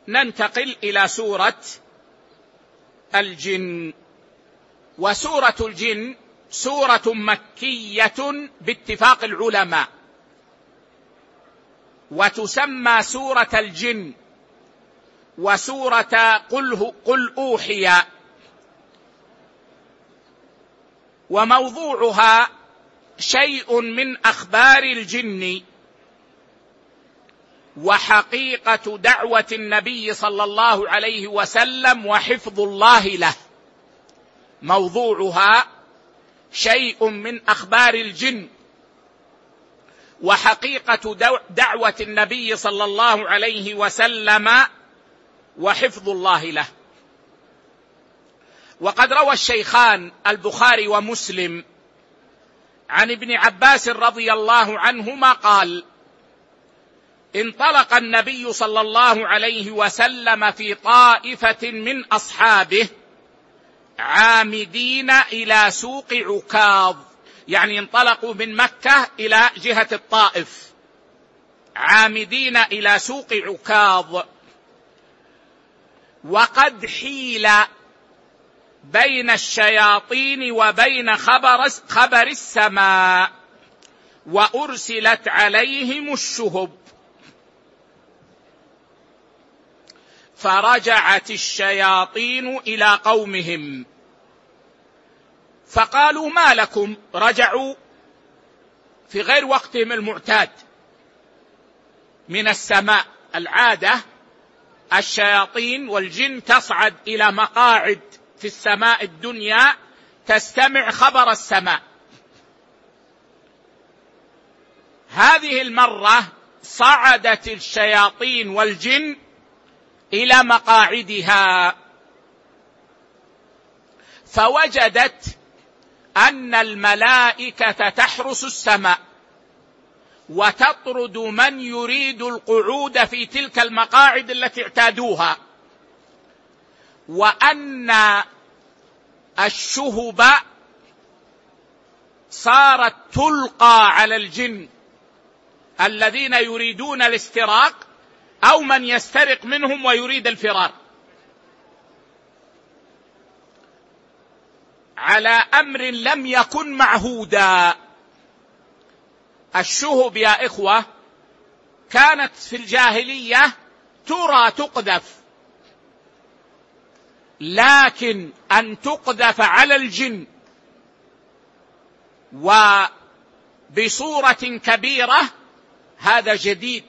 ننتقل إلى سورة الجن. وسورة الجن سورة مكية باتفاق العلماء، وتسمى سورة الجن وسورة قل أوحي. وموضوعها شيء من أخبار الجن وحقيقة دعوة النبي صلى الله عليه وسلم وحفظ الله له. موضوعها شيء من أخبار الجن وحقيقة دعوة النبي صلى الله عليه وسلم وحفظ الله له. وقد روى الشيخان البخاري ومسلم عن ابن عباس رضي الله عنهما قال: انطلق النبي صلى الله عليه وسلم في طائفة من أصحابه عامدين إلى سوق عكاظ، يعني انطلقوا من مكة إلى جهة الطائف، عامدين إلى سوق عكاظ، وقد حيل بين الشياطين وبين خبر السماء، وأرسلت عليهم الشهب، فرجعت الشياطين إلى قومهم فقالوا: ما لكم؟ رجعوا في غير وقتهم المعتاد من السماء. العادة الشياطين والجن تصعد إلى مقاعد في السماء الدنيا تستمع خبر السماء. هذه المرة صعدت الشياطين والجن إلى مقاعدها، فوجدت أن الملائكة تحرس السماء وتطرد من يريد القعود في تلك المقاعد التي اعتادوها، وأن الشهب صارت تلقى على الجن الذين يريدون الاستراق أو من يسترق منهم ويريد الفرار، على أمر لم يكن معهودا. الشهب يا إخوة كانت في الجاهلية ترى تقذف، لكن أن تقذف على الجن وبصورة كبيرة هذا جديد.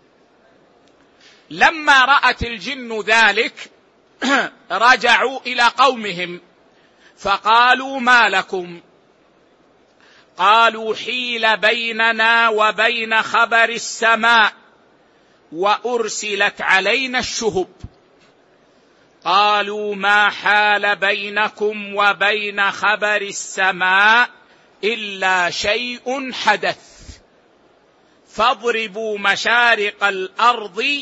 لما رأت الجن ذلك رجعوا إلى قومهم فقالوا: ما لكم؟ قالوا: حيل بيننا وبين خبر السماء وأرسلت علينا الشهب. قالوا: ما حال بينكم وبين خبر السماء إلا شيء حدث، فاضربوا مشارق الأرض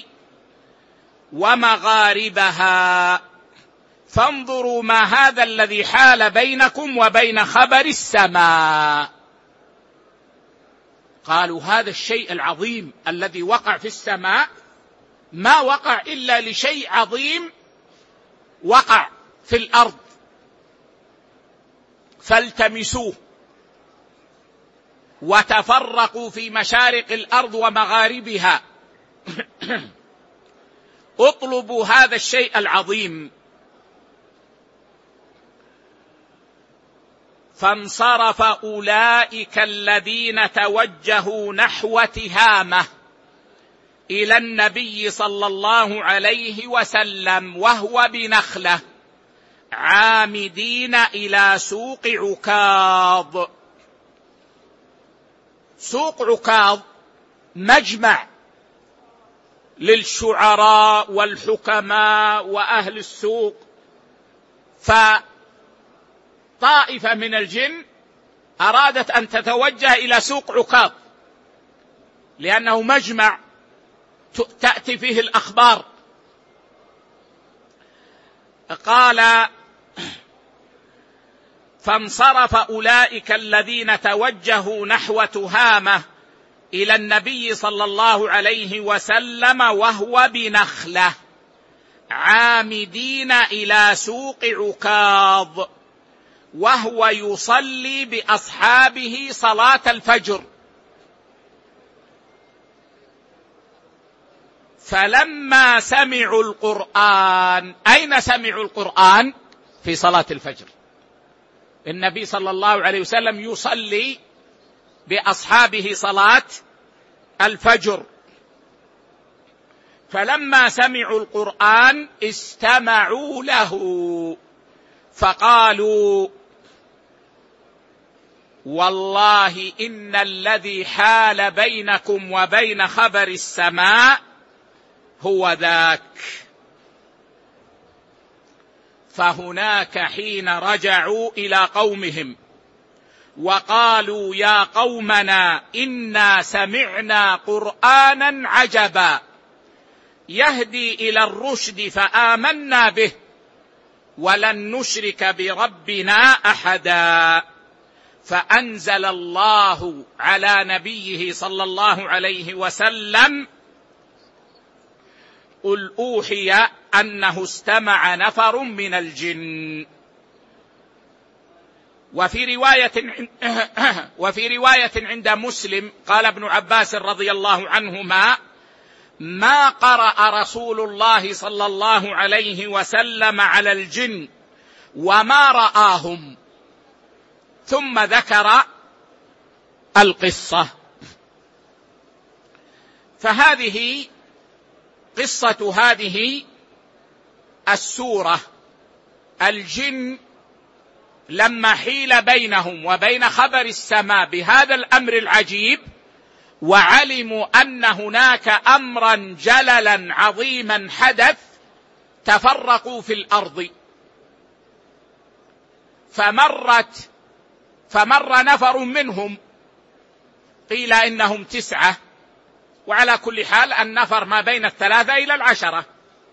ومغاربها فانظروا ما هذا الذي حال بينكم وبين خبر السماء. قالوا: هذا الشيء العظيم الذي وقع في السماء ما وقع إلا لشيء عظيم وقع في الأرض، فالتمسوه. وتفرقوا في مشارق الأرض ومغاربها اطلبوا هذا الشيء العظيم. فانصرف أولئك الذين توجهوا نحو تهامة إلى النبي صلى الله عليه وسلم وهو بنخلة عامدين إلى سوق عكاظ. سوق عكاظ مجمع للشعراء والحكماء وأهل السوق، فطائفة من الجن أرادت أن تتوجه إلى سوق عكاظ لأنه مجمع تأتي فيه الأخبار. قال: فانصرف أولئك الذين توجهوا نحو تهامة إلى النبي صلى الله عليه وسلم وهو بنخلة. عامدين إلى سوق عكاظ وهو يصلي بأصحابه صلاة الفجر، فلما سمعوا القرآن، أين سمعوا القرآن؟ في صلاة الفجر. النبي صلى الله عليه وسلم يصلي بأصحابه صلاة الفجر، فلما سمعوا القرآن استمعوا له فقالوا والله إن الذي حال بينكم وبين خبر السماء هو ذاك. فهناك حين رجعوا إلى قومهم وقالوا يا قومنا إنا سمعنا قرآنا عجبا يهدي إلى الرشد فآمنا به ولن نشرك بربنا أحدا. فأنزل الله على نبيه صلى الله عليه وسلم قل أوحي أنه استمع نفر من الجن. وفي رواية عند مسلم قال ابن عباس رضي الله عنهما ما قرأ رسول الله صلى الله عليه وسلم على الجن وما رآهم، ثم ذكر القصة. فهذه قصة هذه السورة. الجن لما حيل بينهم وبين خبر السماء بهذا الأمر العجيب وعلموا أن هناك أمرا جللا عظيما حدث، تفرقوا في الأرض. فمر نفر منهم، قيل إنهم 9، وعلى كل حال النفر ما بين 3 إلى 10،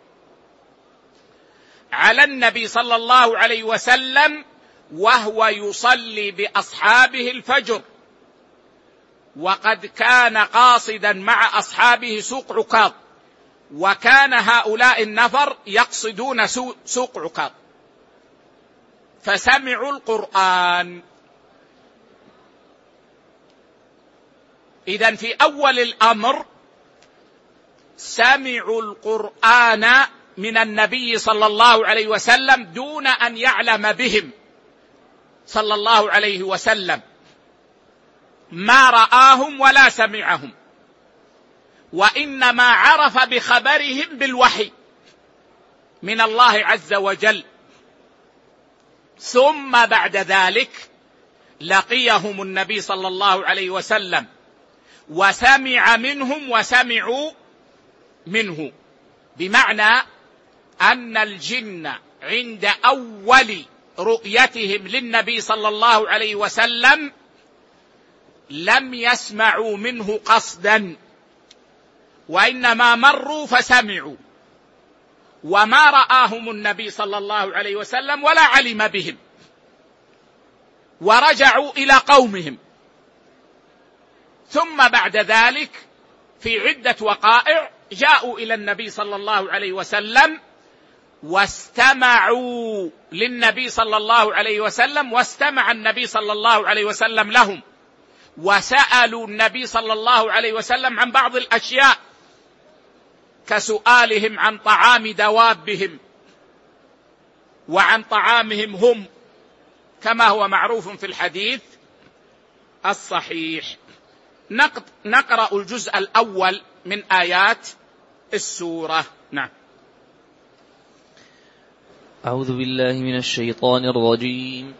على النبي صلى الله عليه وسلم وهو يصلي بأصحابه الفجر، وقد كان قاصدا مع أصحابه سوق عكاظ، وكان هؤلاء النفر يقصدون سوق عكاظ، فسمعوا القرآن. إذن في أول الأمر سمعوا القرآن من النبي صلى الله عليه وسلم دون أن يعلم بهم صلى الله عليه وسلم، ما رآهم ولا سمعهم، وإنما عرف بخبرهم بالوحي من الله عز وجل. ثم بعد ذلك لقيهم النبي صلى الله عليه وسلم وسمع منهم وسمعوا منه، بمعنى أن الجن عند أول رؤيتهم للنبي صلى الله عليه وسلم لم يسمعوا منه قصدا، وإنما مروا فسمعوا، وما رآهم النبي صلى الله عليه وسلم ولا علم بهم، ورجعوا إلى قومهم. ثم بعد ذلك في عدة وقائع جاءوا إلى النبي صلى الله عليه وسلم واستمعوا للنبي صلى الله عليه وسلم، واستمع النبي صلى الله عليه وسلم لهم، وسألوا النبي صلى الله عليه وسلم عن بعض الأشياء كسؤالهم عن طعام دوابهم وعن طعامهم هم، كما هو معروف في الحديث الصحيح. نقرأ الجزء الأول من آيات السورة. نعم. أعوذ بالله من الشيطان الرجيم.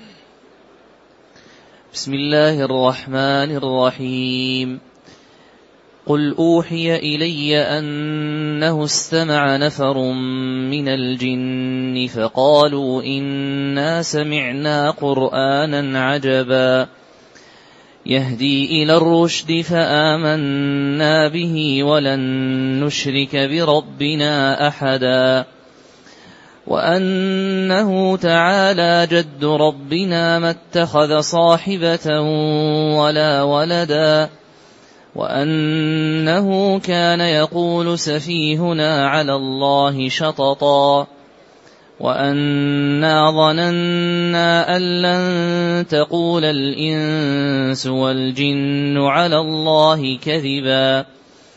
بسم الله الرحمن الرحيم. قل أوحي إلي أنه استمع نفر من الجن فقالوا إنا سمعنا قرآنا عجبا يهدي إلى الرشد فآمنا به ولن نشرك بربنا أحدا وأنه تعالى جد ربنا ما اتخذ صاحبة ولا ولدا وأنه كان يقول سفيهنا على الله شططا وأنا ظننا أن لن تقول الإنس والجن على الله كذبا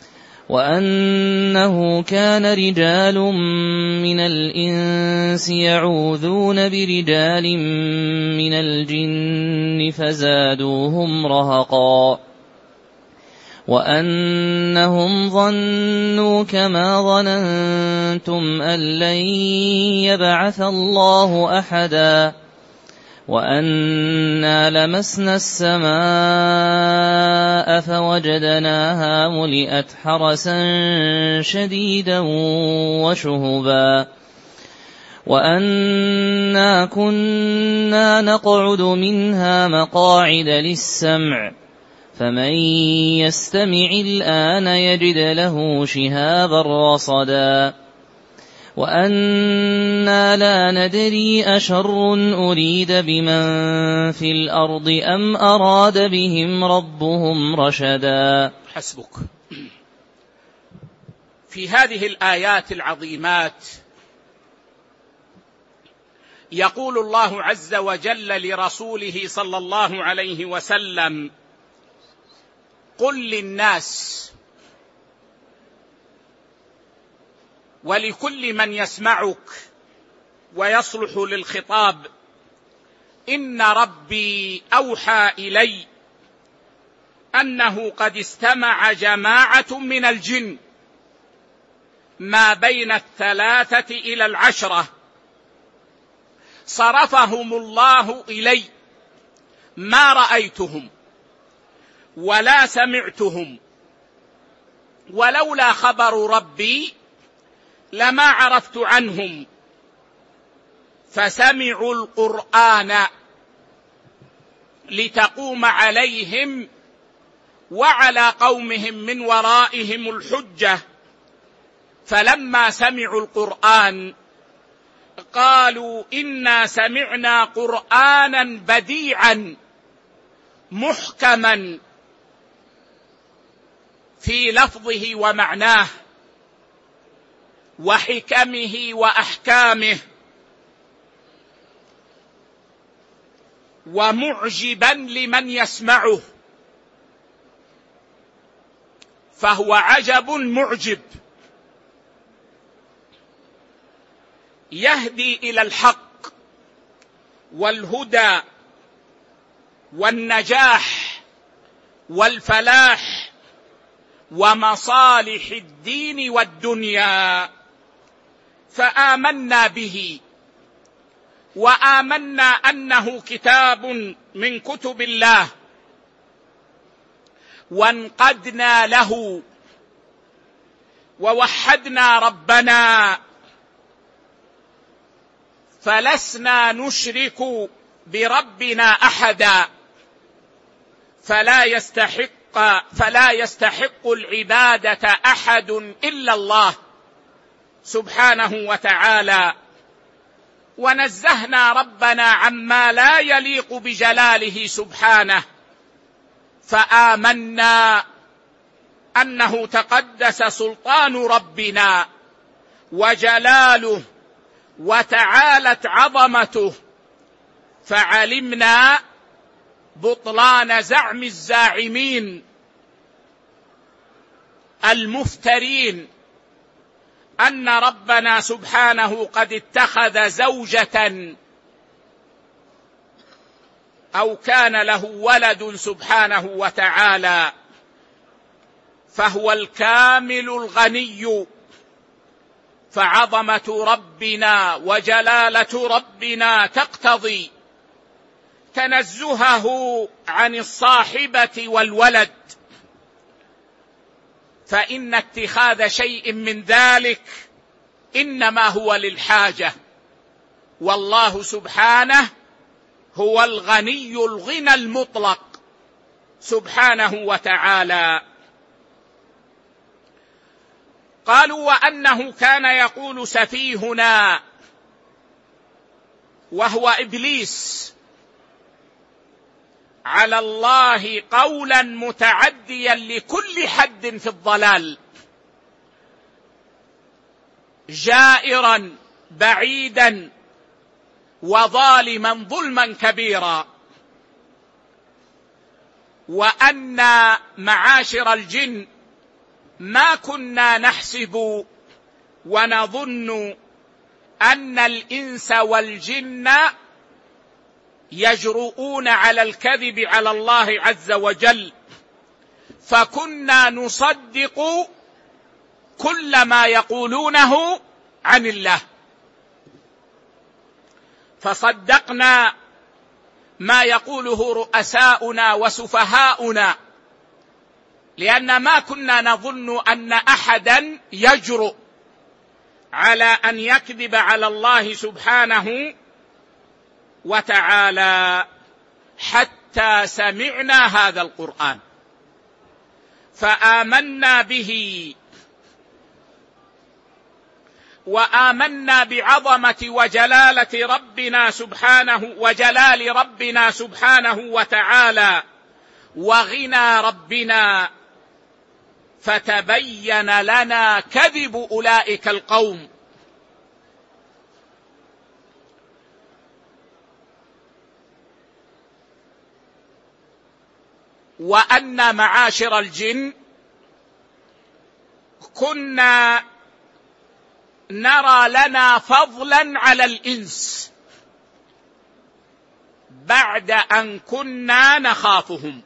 وأنه كان رجال من الإنس يعوذون برجال من الجن فزادوهم رهقا وأنهم ظنوا كما ظننتم أن لن يبعث الله أحدا وأنا لمسنا السماء فوجدناها ملئت حرسا شديدا وشهبا وأنا كنا نقعد منها مقاعد للسمع فمن يستمع الآن يجد له شهابا رصدا وأنا لا ندري أشر أريد بمن في الأرض أم أراد بهم ربهم رشدا. حسبك. في هذه الآيات العظيمات يقول الله عز وجل لرسوله صلى الله عليه وسلم: قل للناس، ولكل من يسمعك ويصلح للخطاب: إن ربي أوحى إلي أنه قد استمع جماعة من الجن ما بين 3 إلى 10 صرفهم الله إلي، ما رأيتهم ولا سمعتهم، ولولا خبر ربي لما عرفت عنهم، فسمعوا القرآن لتقوم عليهم وعلى قومهم من ورائهم الحجة، فلما سمعوا القرآن قالوا إنا سمعنا قرآنا بديعا محكما في لفظه ومعناه وحكمه وأحكامه، ومعجبا لمن يسمعه، فهو عجب معجب يهدي إلى الحق والهدى والنجاح والفلاح ومصالح الدين والدنيا، فآمنا به وآمنا أنه كتاب من كتب الله، وانقدنا له ووحدنا ربنا، فلسنا نشرك بربنا أحدا، فلا يستحق العبادة أحد إلا الله سبحانه وتعالى، ونزهنا ربنا عما لا يليق بجلاله سبحانه، فآمنا أنه تقدس سلطان ربنا وجلاله وتعالت عظمته، فعلمنا بطلان زعم الزاعمين المفترين أن ربنا سبحانه قد اتخذ زوجة أو كان له ولد سبحانه وتعالى، فهو الكامل الغني، فعظمة ربنا وجلالة ربنا تقتضي تنزهه عن الصاحبة والولد، فإن اتخاذ شيء من ذلك إنما هو للحاجة، والله سبحانه هو الغني الغنى المطلق سبحانه وتعالى. قالوا وأنه كان يقول سفيهنا، وهو إبليس على الله قولا متعديا لكل حد في الضلال، جائرا بعيدا وظالما ظلما كبيرا. وأن معاشر الجن ما كنا نحسب ونظن أن الإنس والجن يجرؤون على الكذب على الله عز وجل، فكنا نصدق كل ما يقولونه عن الله، فصدقنا ما يقوله رؤساؤنا وسفهاؤنا، لأن ما كنا نظن أن أحدا يجرؤ على أن يكذب على الله سبحانه وتعالى، حتى سمعنا هذا القرآن فآمنا به، وآمنا بعظمة وجلالة ربنا سبحانه وجلال ربنا سبحانه وتعالى وغنى ربنا، فتبين لنا كذب أولئك القوم. وأن معاشر الجن كنا نرى لنا فضلا على الإنس بعد أن كنا نخافهم،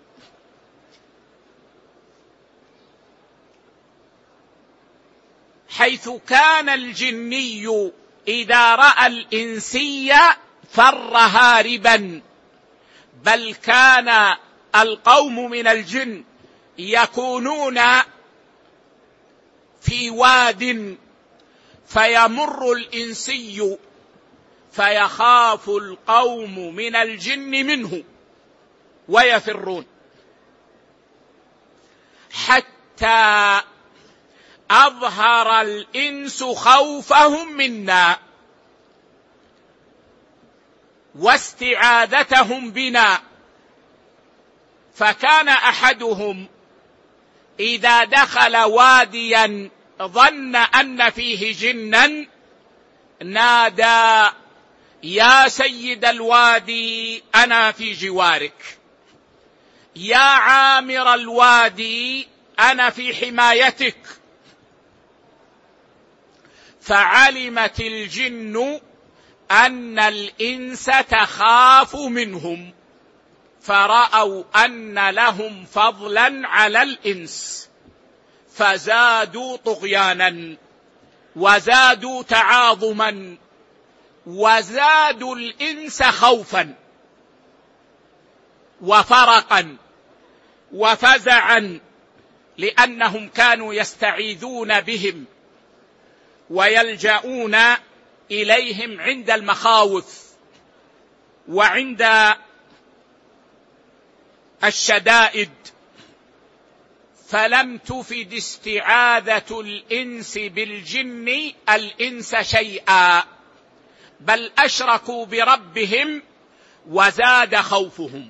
حيث كان الجني إذا رأى الإنسي فر هاربا، بل كان القوم من الجن يكونون في واد فيمر الإنسي فيخاف القوم من الجن منه ويفرون، حتى أظهر الإنس خوفهم منا واستعاذتهم بنا. فكان أحدهم إذا دخل واديا ظن أن فيه جنا نادى: يا سيد الوادي أنا في جوارك، يا عامر الوادي أنا في حمايتك. فعلمت الجن أن الإنس تخاف منهم، فرأوا أن لهم فضلا على الإنس، فزادوا طغيانا وزادوا تعاظما وزادوا الإنس خوفا وفرقا وفزعا، لأنهم كانوا يستعيذون بهم ويلجؤون إليهم عند المخاوف وعند الشدائد. فلم تفد استعاذة الإنس بالجن الإنس شيئا، بل أشركوا بربهم وزاد خوفهم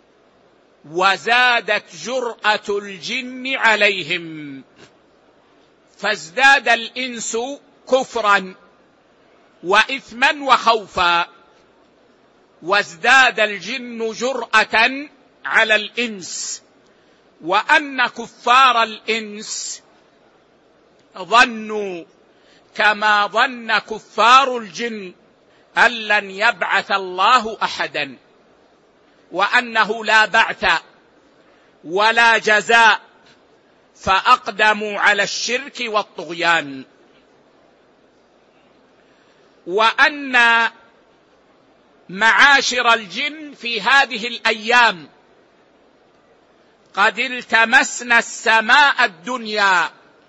وزادت جرأة الجن عليهم، فازداد الإنس كفرا وإثما وخوفا، وازداد الجن جرأة على الإنس. وأن كفار الإنس ظنوا كما ظن كفار الجن أن لن يبعث الله أحدا، وأنه لا بعث ولا جزاء، فأقدموا على الشرك والطغيان. وأن معاشر الجن في هذه الأيام قد التمسنا السماء الدنيا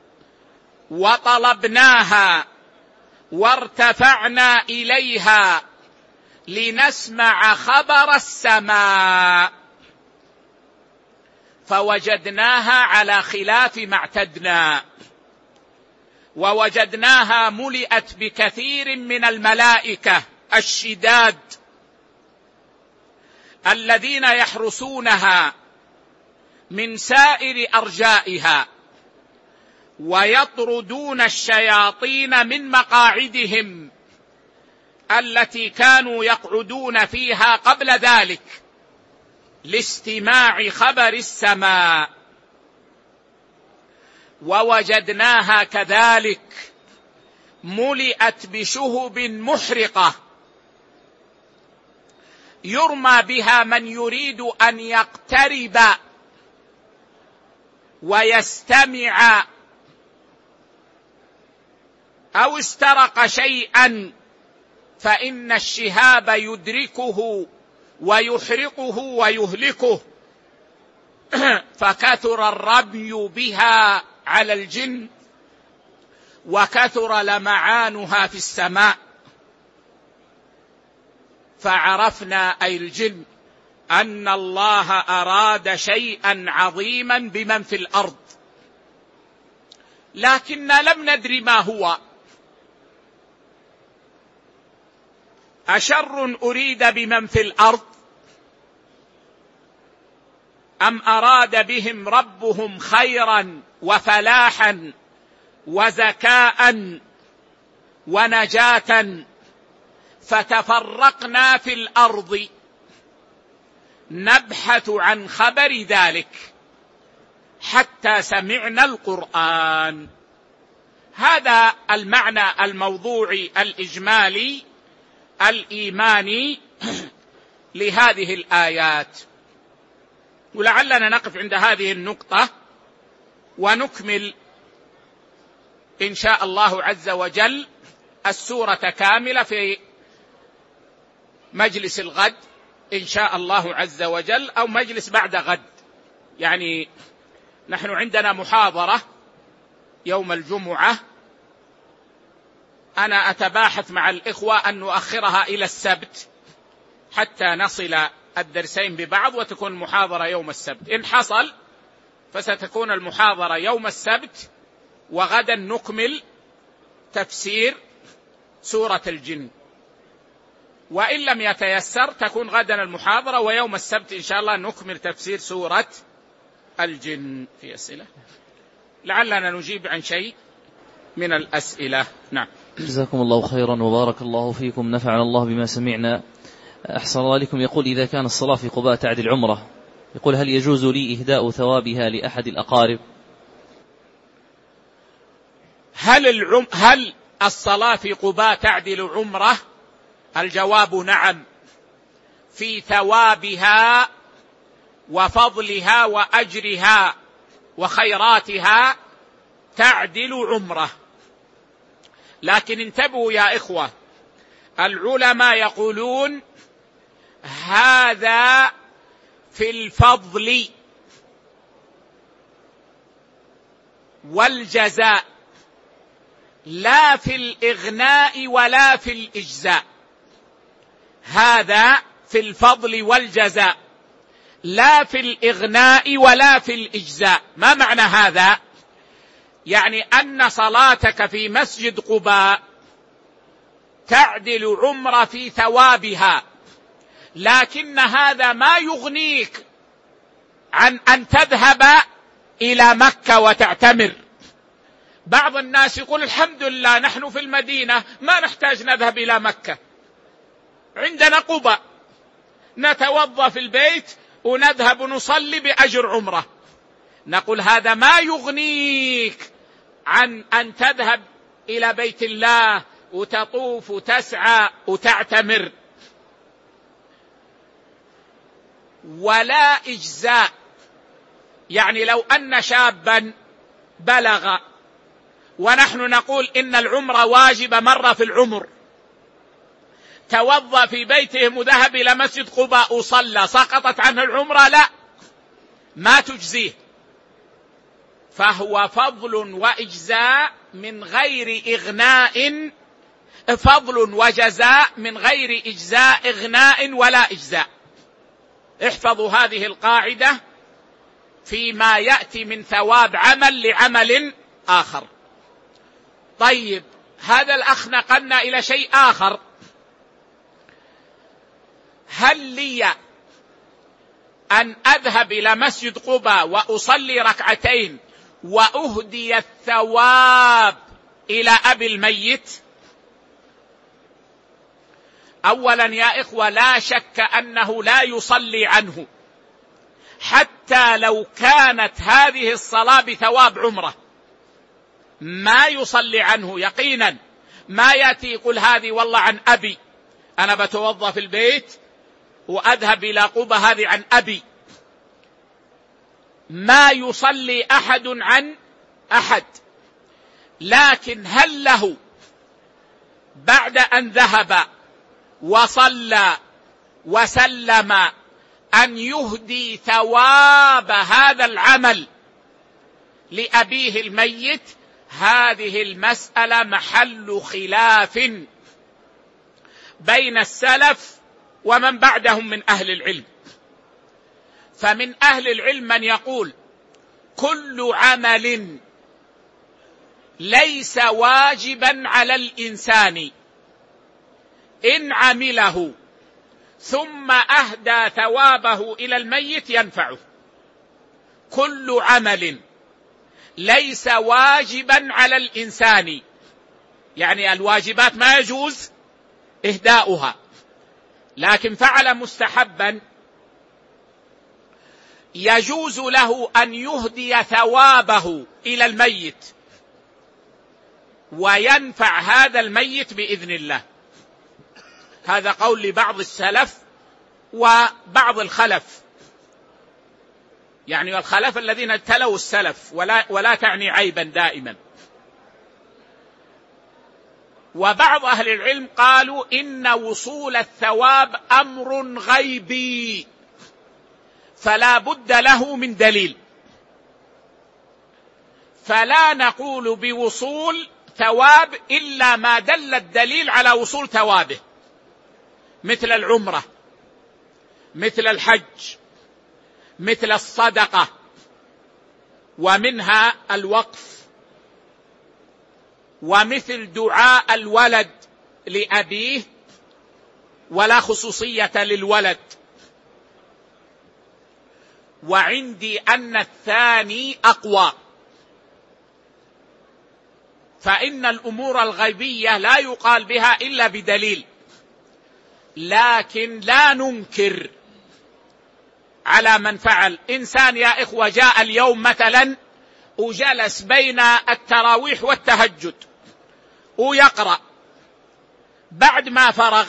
وطلبناها وارتفعنا إليها لنسمع خبر السماء، فوجدناها على خلاف ما اعتدنا، ووجدناها ملئت بكثير من الملائكة الشداد الذين يحرسونها من سائر أرجائها ويطردون الشياطين من مقاعدهم التي كانوا يقعدون فيها قبل ذلك لاستماع خبر السماء، ووجدناها كذلك ملئت بشهب محرقة يرمى بها من يريد أن يقترب ويستمع أو استرق شيئا، فإن الشهاب يدركه ويحرقه ويهلكه. فكثر الرمي بها على الجن وكثر لمعانها في السماء، فعرفنا أي الجن أن الله أراد شيئا عظيما بمن في الأرض، لكن لم ندر ما هو. أشر أريد بمن في الأرض أم أراد بهم ربهم خيرا وفلاحا وزكاء ونجاة؟ فتفرقنا في الأرض نبحث عن خبر ذلك حتى سمعنا القرآن. هذا المعنى الموضوعي الإجمالي الإيماني لهذه الآيات، ولعلنا نقف عند هذه النقطة ونكمل إن شاء الله عز وجل السورة كاملة في مجلس الغد إن شاء الله عز وجل، أو مجلس بعد غد. يعني نحن عندنا محاضرة يوم الجمعة، أنا أتباحث مع الإخوة أن نؤخرها إلى السبت حتى نصل الدرسين ببعض وتكون المحاضرة يوم السبت. إن حصل فستكون المحاضرة يوم السبت، وغدا نكمل تفسير سورة الجن، وإن لم يتيسر تكون غدا المحاضرة ويوم السبت إن شاء الله نكمل تفسير سورة الجن. في أسئلة؟ لعلنا نجيب عن شيء من الأسئلة. نعم. جزاكم الله خيرا وبارك الله فيكم، نفعنا الله بما سمعنا. أحسن الله عليكم. يقول إذا كان الصلاة في قباء تعدل عمرة، يقول هل يجوز لي إهداء ثوابها لأحد الأقارب؟ هل الصلاة في قباء تعدل عمرة؟ الجواب نعم، في ثوابها وفضلها وأجرها وخيراتها تعدل عمرة. لكن انتبهوا يا إخوة، العلماء يقولون هذا في الفضل والجزاء، لا في الإغناء ولا في الإجزاء. هذا في الفضل والجزاء، لا في الإغناء ولا في الإجزاء. ما معنى هذا؟ يعني أن صلاتك في مسجد قباء تعدل عمرة في ثوابها، لكن هذا ما يغنيك عن أن تذهب إلى مكة وتعتمر. بعض الناس يقول الحمد لله نحن في المدينة ما نحتاج نذهب إلى مكة، عندنا قباء نتوضأ في البيت ونذهب نصلي بأجر عمرة. نقول هذا ما يغنيك عن أن تذهب إلى بيت الله وتطوف وتسعى وتعتمر. ولا إجزاء، يعني لو أن شابا بلغ ونحن نقول إن العمرة واجبة مرة في العمر، توضأ في بيته وذهب إلى مسجد قباء وصلى، سقطت عنه العمرة؟ لا، ما تجزيه، فهو فضل وإجزاء من غير إغناء، فضل وجزاء من غير إجزاء إغناء ولا إجزاء. احفظوا هذه القاعدة فيما يأتي من ثواب عمل لعمل آخر. طيب، هذا الأخ نقلنا إلى شيء آخر. هل لي أن أذهب إلى مسجد قباء وأصلي ركعتين وأهدي الثواب إلى أبي الميت؟ أولا يا إخوة، لا شك أنه لا يصلي عنه، حتى لو كانت هذه الصلاة بثواب عمرة ما يصلي عنه يقينا. ما يأتي يقول هذه والله عن أبي، أنا بتوظف في البيت وأذهب إلى قبة، هذه عن أبي. ما يصلي أحد عن أحد. لكن هل له بعد أن ذهب وصلى وسلم أن يهدي ثواب هذا العمل لأبيه الميت؟ هذه المسألة محل خلاف بين السلف ومن بعدهم من أهل العلم. فمن أهل العلم من يقول كل عمل ليس واجبا على الإنسان إن عمله ثم أهدى ثوابه إلى الميت ينفعه. كل عمل ليس واجبا على الإنسان، يعني الواجبات ما يجوز إهداؤها، لكن فعل مستحبا يجوز له أن يهدي ثوابه إلى الميت وينفع هذا الميت بإذن الله. هذا قول لبعض السلف وبعض الخلف، يعني الخلف الذين تلوا السلف، ولا تعني عيبا دائما. وبعض أهل العلم قالوا إن وصول الثواب أمر غيبي فلا بد له من دليل، فلا نقول بوصول ثواب إلا ما دل الدليل على وصول ثوابه، مثل العمرة، مثل الحج، مثل الصدقة، ومنها الوقف، ومثل دعاء الولد لأبيه ولا خصوصية للولد. وعندي أن الثاني أقوى، فإن الأمور الغيبية لا يقال بها إلا بدليل. لكن لا ننكر على من فعل. إنسان يا إخوة جاء اليوم مثلا وجلس بين التراويح والتهجد ويقرأ، بعد ما فرغ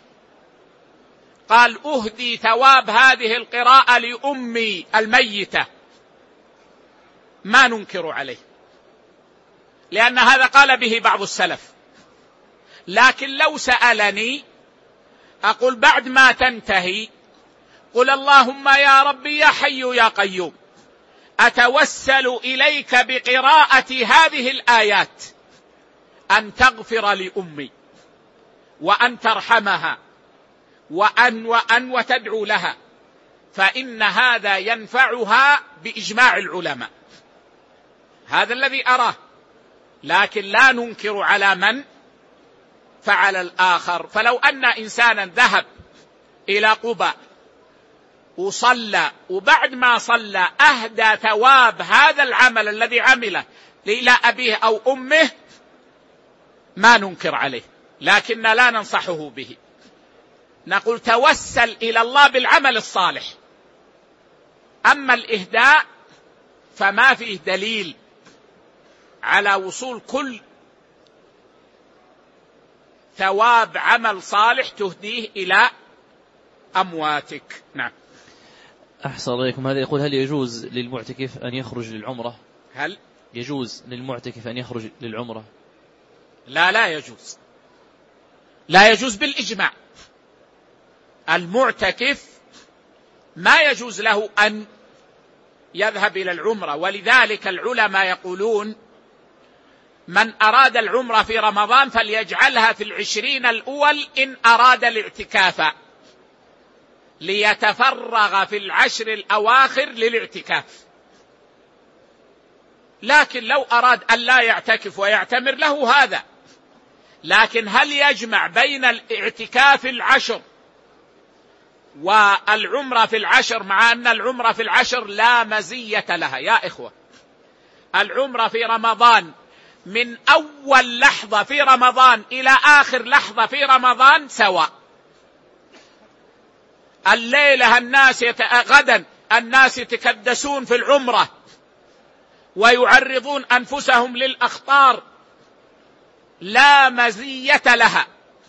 قال أهدي ثواب هذه القراءة لأمي الميتة، ما ننكر عليه، لأن هذا قال به بعض السلف. لكن لو سألني أقول بعد ما تنتهي قل اللهم يا ربي يا حي يا قيوم أتوسل إليك بقراءة هذه الآيات أن تغفر لأمي وأن ترحمها وأن وتدعو لها، فإن هذا ينفعها بإجماع العلماء. هذا الذي أراه، لكن لا ننكر على من فعل الآخر. فلو أن إنسانا ذهب إلى قباء وصلى، وبعد ما صلى أهدى ثواب هذا العمل الذي عمله إلى أبيه أو أمه، ما ننكر عليه، لكن لا ننصحه به. نقول توسل إلى الله بالعمل الصالح. أما الإهداء فما فيه دليل على وصول كل ثواب عمل صالح تهديه إلى أمواتك. نعم. أحسن عليكم. هذا يقول هل يجوز للمعتكف أن يخرج للعمرة؟ هل يجوز للمعتكف أن يخرج للعمرة؟ لا يجوز، لا يجوز بالإجماع. المعتكف ما يجوز له أن يذهب إلى العمرة، ولذلك العلماء يقولون من أراد العمرة في رمضان فليجعلها في 20 الأول إن أراد الاعتكاف، ليتفرغ في 10 الأواخر للاعتكاف. لكن لو أراد أن لا يعتكف ويعتمر له هذا. لكن هل يجمع بين الاعتكاف 10 والعمرة في العشر، مع أن العمرة في العشر لا مزية لها يا إخوة. العمرة في رمضان من أول لحظة في رمضان إلى آخر لحظة في رمضان سواء. الليلة غدا الناس يتكدسون في العمرة ويعرضون أنفسهم للأخطار، لا مزية لها.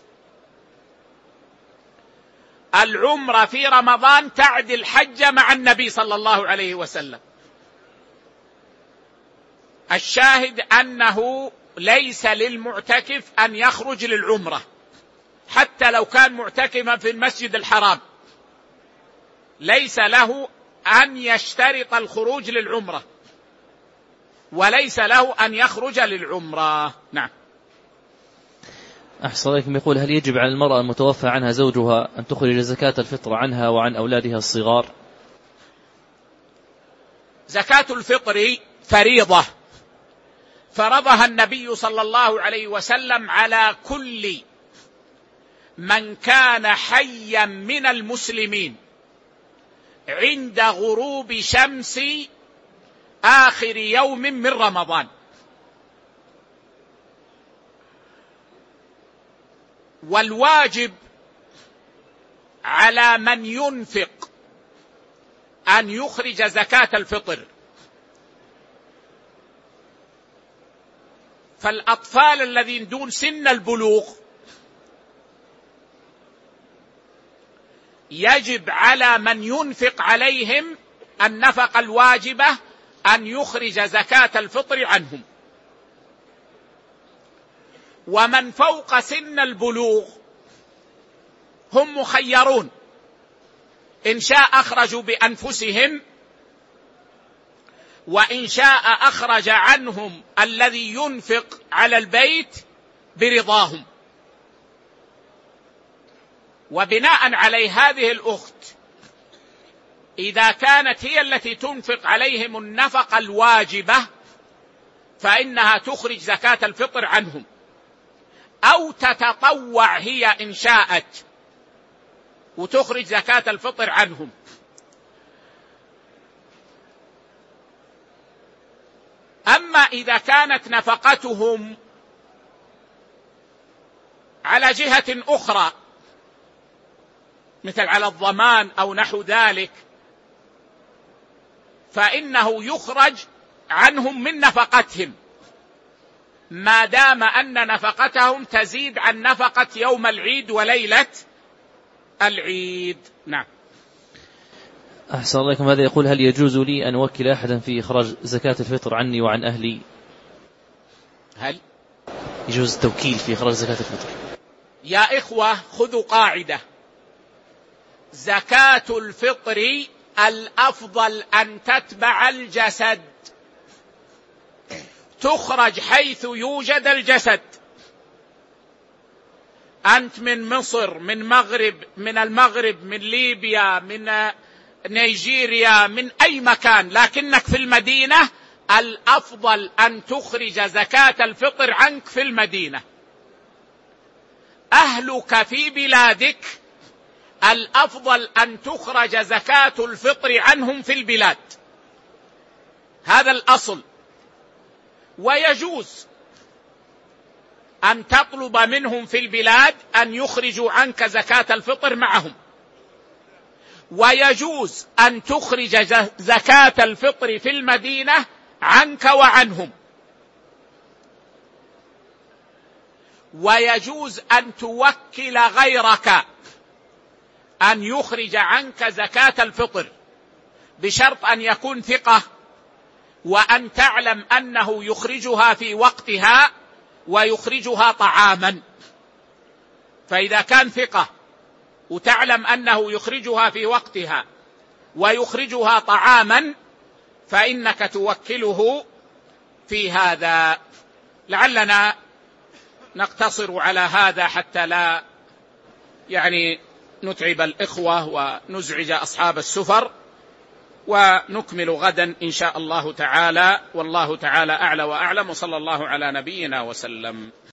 العمرة في رمضان تعدل حجة مع النبي صلى الله عليه وسلم. الشاهد أنه ليس للمعتكف أن يخرج للعمرة، حتى لو كان معتكفا في المسجد الحرام ليس له أن يشترط الخروج للعمرة، وليس له أن يخرج للعمرة. نعم. أحسن عليكم. يقول: هل يجب على المرأة المتوفى عنها زوجها أن تخرج زكاة الفطر عنها وعن أولادها الصغار؟ زكاة الفطر فريضة فرضها النبي صلى الله عليه وسلم على كل من كان حيا من المسلمين عند غروب شمس آخر يوم من رمضان. والواجب على من ينفق أن يخرج زكاة الفطر. فالأطفال الذين دون سن البلوغ يجب على من ينفق عليهم النفقة الواجبة أن يخرج زكاة الفطر عنهم. ومن فوق سن البلوغ هم مخيرون، إن شاء أخرجوا بأنفسهم، وإن شاء أخرج عنهم الذي ينفق على البيت برضاهم. وبناء عليه هذه الأخت إذا كانت هي التي تنفق عليهم النفقة الواجبة فإنها تخرج زكاة الفطر عنهم، أو تتطوع هي إن شاءت وتخرج زكاة الفطر عنهم. أما إذا كانت نفقتهم على جهة أخرى مثل على الضمان أو نحو ذلك فإنه يخرج عنهم من نفقتهم ما دام أن نفقتهم تزيد عن نفقة يوم العيد وليلة العيد. نعم. أحسن الله إليكم. هذا يقول: هل يجوز لي أن أوكل أحدا في إخراج زكاة الفطر عني وعن أهلي؟ هل يجوز التوكيل في إخراج زكاة الفطر؟ يا إخوة خذوا قاعدة: زكاة الفطر الأفضل أن تتبع الجسد، تخرج حيث يوجد الجسد. أنت من مصر، من المغرب، من ليبيا، من نيجيريا، من أي مكان، لكنك في المدينة، الأفضل أن تخرج زكاة الفطر عنك في المدينة. أهلك في بلادك الأفضل أن تخرج زكاة الفطر عنهم في البلاد، هذا الأصل. ويجوز أن تطلب منهم في البلاد أن يخرجوا عنك زكاة الفطر معهم، ويجوز أن تخرج زكاة الفطر في المدينة عنك وعنهم، ويجوز أن توكل غيرك أن يخرج عنك زكاة الفطر بشرط أن يكون ثقة، وأن تعلم أنه يخرجها في وقتها ويخرجها طعاما. فإذا كان ثقة وتعلم أنه يخرجها في وقتها ويخرجها طعاما فإنك توكله في هذا. لعلنا نقتصر على هذا حتى لا نتعب الإخوة ونزعج أصحاب السفر، ونكمل غدا إن شاء الله تعالى. والله تعالى أعلى وأعلم، وصلى الله على نبينا وسلم.